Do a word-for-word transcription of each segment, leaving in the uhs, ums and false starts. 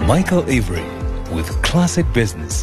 Michael Avery with Classic Business.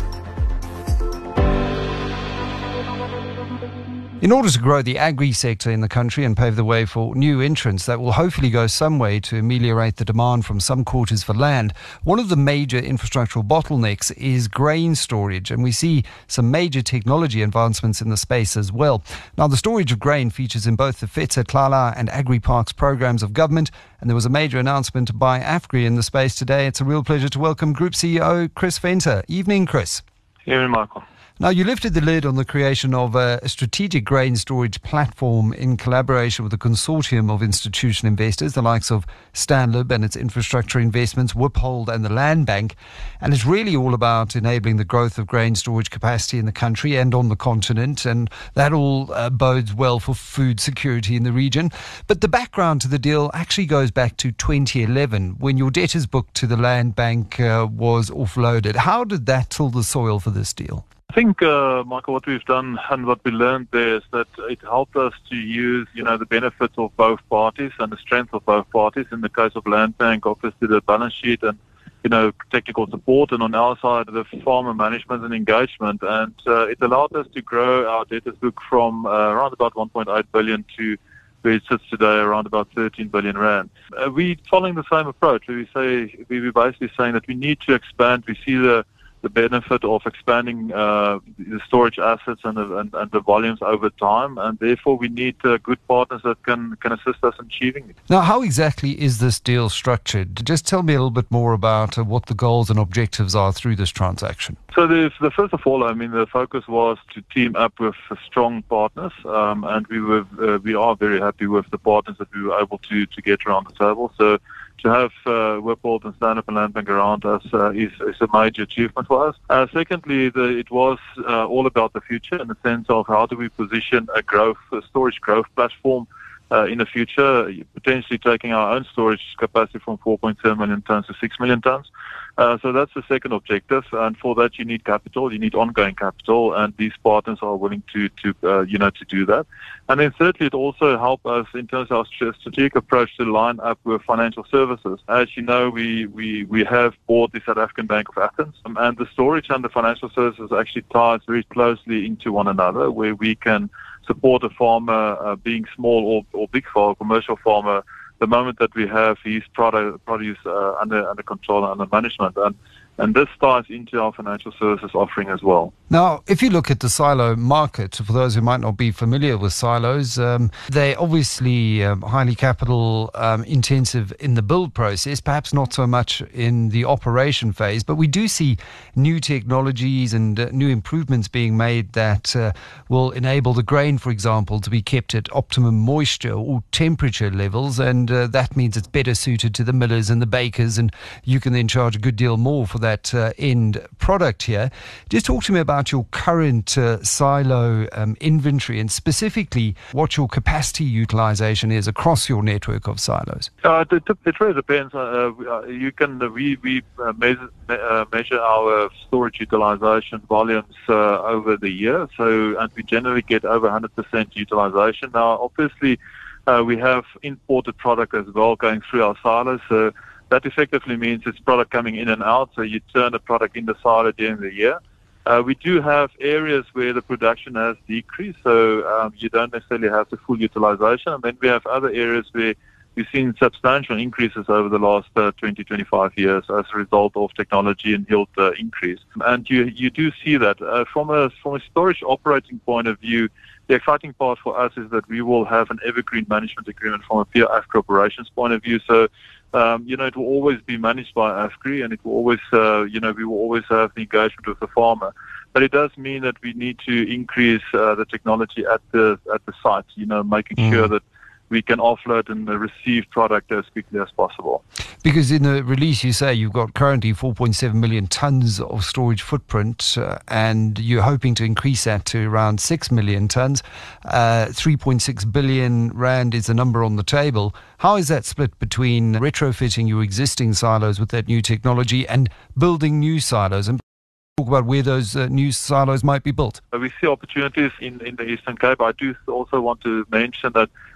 In order to grow the agri sector in the country and pave the way for new entrants that will hopefully go some way to ameliorate the demand from some quarters for land, one of the major infrastructural bottlenecks is grain storage, and we see some major technology advancements in the space as well. Now, the storage of grain features in both the Fetsa, Tlala and Agri-Parks programs of government, and there was a major announcement by AFGRI in the space today. It's a real pleasure to welcome Group C E O Chris Venter. Evening, Chris. Evening, Michael. Now, you lifted the lid on the creation of a strategic grain storage platform in collaboration with a consortium of institutional investors, the likes of Stanlib and its infrastructure investments, Wiphold and the Land Bank. And it's really all about enabling the growth of grain storage capacity in the country and on the continent. And that all uh, bodes well for food security in the region. But the background to the deal actually goes back to twenty eleven, when your debtors book to the Land Bank uh, was offloaded. How did that till the soil for this deal? I think, uh, Michael, what we've done and what we learned there is that it helped us to use, you know, the benefits of both parties and the strength of both parties. In the case of Land Bank, obviously the balance sheet and, you know, technical support, and on our side, the farmer management and engagement. And uh, it allowed us to grow our debtors book from uh, around about one point eight billion to where it sits today, around about thirteen billion rand. Uh, we're following the same approach. We say, we were basically saying that we need to expand. We see the the benefit of expanding uh, the storage assets and the, and, and the volumes over time, and therefore we need uh, good partners that can, can assist us in achieving it. Now, how exactly is this deal structured? Just tell me a little bit more about uh, what the goals and objectives are through this transaction. So the, the first of all, I mean, the focus was to team up with strong partners, um, and we were uh, we are very happy with the partners that we were able to, to get around the table. So to have uh, Wiphold and Stanlib and Land Bank around us uh, is, is a major achievement for us. Uh, secondly, the, it was uh, all about the future in the sense of how do we position a growth, a storage growth platform uh, in the future, potentially taking our own storage capacity from four point seven million tons to six million tons. Uh, so that's the second objective, and for that you need capital, you need ongoing capital, and these partners are willing to, to uh, you know, to do that. And then thirdly, it also helped us in terms of our strategic approach to line up with financial services. As you know, we, we, we have bought the South African Bank of Athens, um, and the storage and the financial services actually ties very closely into one another, where we can support a farmer, uh, being small or, or big farmer, commercial farmer, the moment that we have his product, produce uh, under under control and under management. And, and this ties into our financial services offering as well. Now, if you look at the silo market, for those who might not be familiar with silos, um, they're obviously um, highly capital um, intensive in the build process, perhaps not so much in the operation phase, but we do see new technologies and uh, new improvements being made that uh, will enable the grain, for example, to be kept at optimum moisture or temperature levels, and uh, that means it's better suited to the millers and the bakers, and you can then charge a good deal more for that uh, end product here. Just talk to me about your current uh, silo um, inventory, and specifically what your capacity utilization is across your network of silos. Uh, it, it really depends. Uh, you can uh, we we uh, measure, uh, measure our storage utilization volumes uh, over the year. So and we generally get over one hundred percent utilization. Now, obviously, uh, we have imported product as well going through our silos. So that effectively means it's product coming in and out. So you turn the product in the silo during the year. Uh, we do have areas where the production has decreased, so um, you don't necessarily have the full utilization. And then we have other areas where we've seen substantial increases over the last uh, twenty, twenty-five years as a result of technology and yield uh, increase. And you you do see that. Uh, from a from a storage operating point of view, the exciting part for us is that we will have an evergreen management agreement from a pure AFGRI operations point of view. So, um, you know, it will always be managed by AFGRI, and it will always, uh, you know, we will always have the engagement with the farmer. But it does mean that we need to increase uh, the technology at the at the site, you know, making mm. sure that we can offload and receive product as quickly as possible. Because in the release you say you've got currently four point seven million tonnes of storage footprint uh, and you're hoping to increase that to around six million tonnes. Uh, three point six billion rand is the number on the table. How is that split between retrofitting your existing silos with that new technology and building new silos? And talk about where those uh, new silos might be built. We see opportunities in, in the Eastern Cape. I do also want to mention that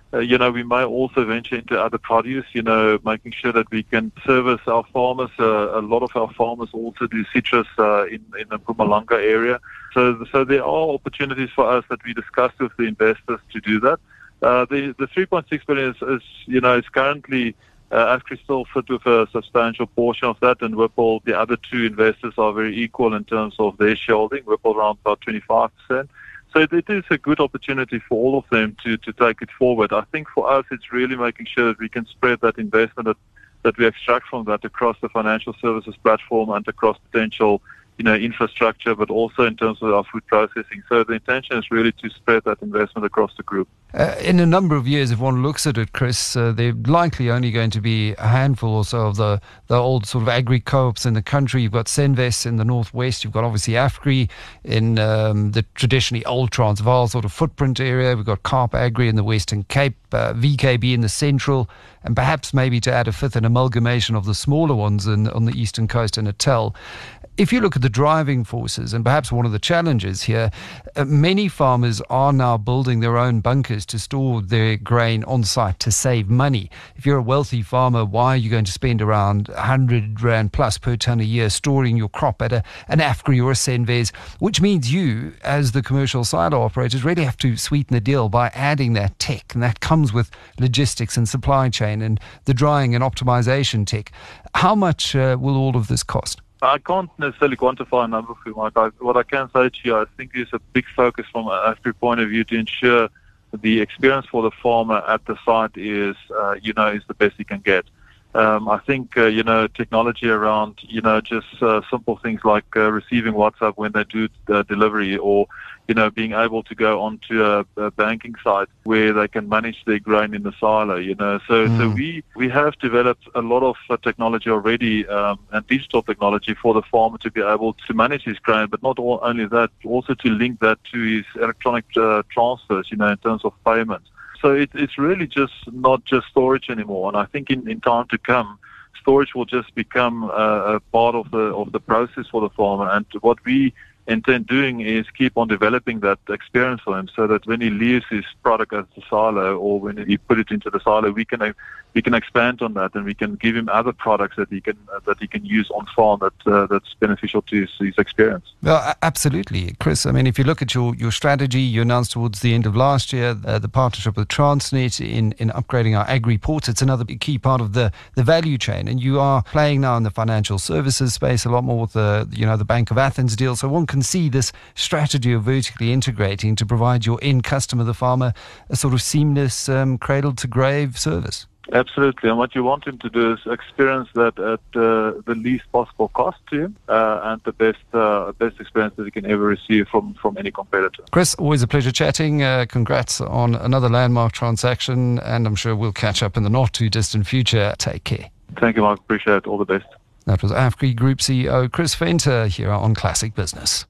Uh, you know, we may also venture into other produce, you know, making sure that we can service our farmers. Uh, a lot of our farmers also do citrus uh, in, in the Mpumalanga area. So, so there are opportunities for us that we discussed with the investors to do that. Uh, the, the three point six billion is, is, you know, is currently, uh, AFGRI still fit with a substantial portion of that, and Whipple, the other two investors are very equal in terms of their shareholding, Whipple around about twenty-five percent. So it is a good opportunity for all of them to, to take it forward. I think for us, it's really making sure that we can spread that investment that, that we extract from that across the financial services platform and across potential, you know, infrastructure, but also in terms of our food processing. So the intention is really to spread that investment across the group. Uh, in a number of years, if one looks at it, Chris, uh, they're likely only going to be a handful or so of the, the old sort of agri-co-ops in the country. You've got Senvest in the northwest. You've got obviously AFGRI in um, the traditionally old Transvaal sort of footprint area. We've got Kaap Agri in the Western Cape, uh, V K B in the central, and perhaps maybe to add a fifth, an amalgamation of the smaller ones in, on the eastern coast in Natal. If you look at the driving forces, and perhaps one of the challenges here, uh, many farmers are now building their own bunkers to store their grain on site to save money. If you're a wealthy farmer, why are you going to spend around one hundred rand plus per tonne a year storing your crop at a, an AFGRI or a Senvest, which means you, as the commercial silo operators, really have to sweeten the deal by adding that tech, and that comes with logistics and supply chain and the drying and optimization tech. How much uh, will all of this cost? I can't necessarily quantify a number for you, Mike. I, what I can say to you, I think there's a big focus from an AFGRI point of view to ensure the experience for the farmer at the site is, uh, you know, is the best he can get. Um, I think, uh, you know, technology around, you know, just uh, simple things like uh, receiving WhatsApp when they do uh, delivery, or, you know, being able to go onto a, a banking site where they can manage their grain in the silo, you know. So mm. so we, we have developed a lot of uh, technology already, um, and digital technology for the farmer to be able to manage his grain, but not all, only that, also to link that to his electronic uh, transfers, you know, in terms of payment. So it, it's really just not just storage anymore. And I think in, in time to come, storage will just become uh, a part of the of the process for the farmer. And what we intend doing is keep on developing that experience for him, so that when he leaves his product at the silo, or when he put it into the silo, we can we can expand on that, and we can give him other products that he can uh, that he can use on farm that uh, that's beneficial to his, his experience. Well, absolutely, Chris. I mean, if you look at your, your strategy, you announced towards the end of last year uh, the partnership with Transnet in, in upgrading our agri ports. It's another key part of the, the value chain, and you are playing now in the financial services space a lot more with the you know the Bank of Athens deal. So one can see this strategy of vertically integrating to provide your end customer, the farmer, a sort of seamless um, cradle-to-grave service. Absolutely, and what you want him to do is experience that at uh, the least possible cost to him, uh, and the best uh, best experience that he can ever receive from, from any competitor. Chris, always a pleasure chatting. Uh, congrats on another landmark transaction, and I'm sure we'll catch up in the not-too-distant future. Take care. Thank you, Mark. Appreciate it. All the best. That was AFGRI Group C E O Chris Venter here on Classic Business.